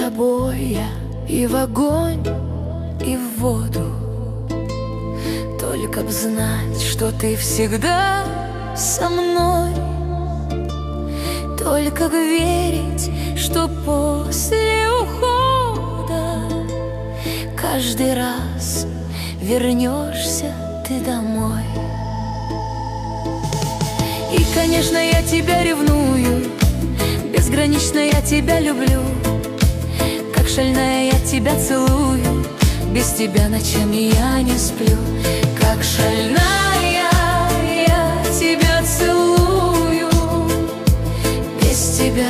тобой я и в огонь, и в воду. Только б знать, что ты всегда со мной. Только б верить, что после ухода каждый раз вернешься ты домой. И, конечно, я тебя ревную, безгранично я тебя люблю. Как шальная я тебя целую, без тебя ночами я не сплю. Как шальная я тебя целую, без тебя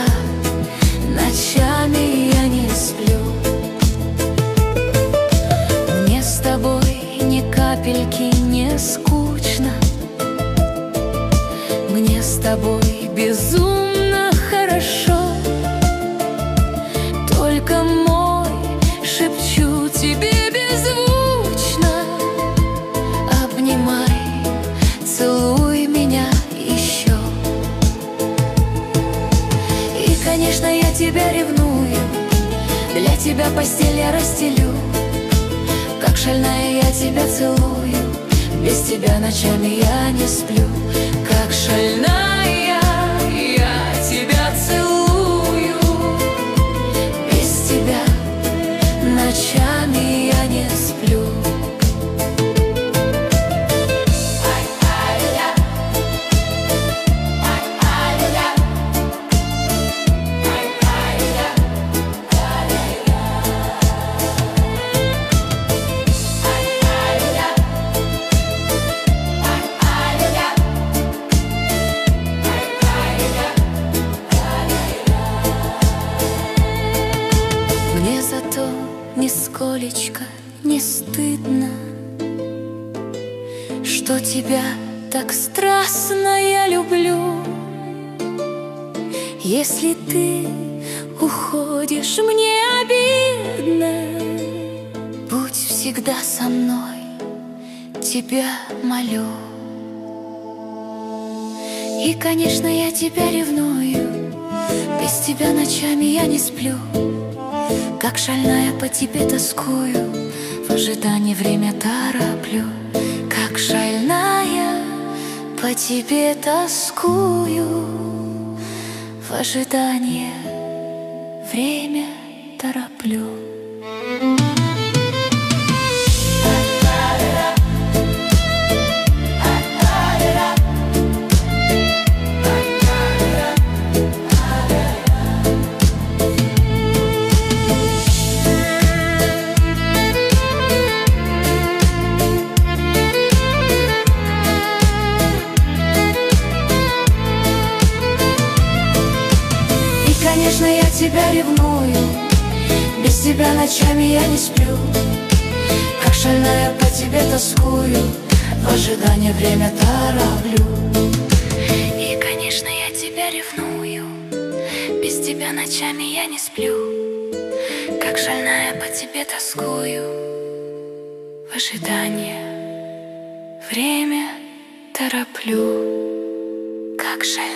ночами я не сплю. Мне с тобой ни капельки не скучно, мне с тобой безумно хорошо. Только мой шепчу тебе беззвучно: обнимай, целуй меня еще. И, конечно, я тебя ревную, для тебя постель я расстелю. Как шальная я тебя целую, без тебя ночами я не сплю. Как шальная я тебя целую, без тебя ночами я не сплю. Мне зато нисколечко не стыдно, что тебя так страстно я люблю. Если ты уходишь, мне обидно. Будь всегда со мной, тебя молю. И, конечно, я тебя ревную, без тебя ночами я не сплю. Как шальная по тебе тоскую, в ожидании время тороплю. Как шальная по тебе тоскую, в ожидании время тороплю. Конечно, я тебя ревную, без тебя ночами я не сплю. Как шальная по тебе тоскую, в ожидании время тороплю. И, конечно, я тебя ревную, без тебя ночами я не сплю. Как шальная по тебе тоскую, в ожидании время тороплю. Как шальная.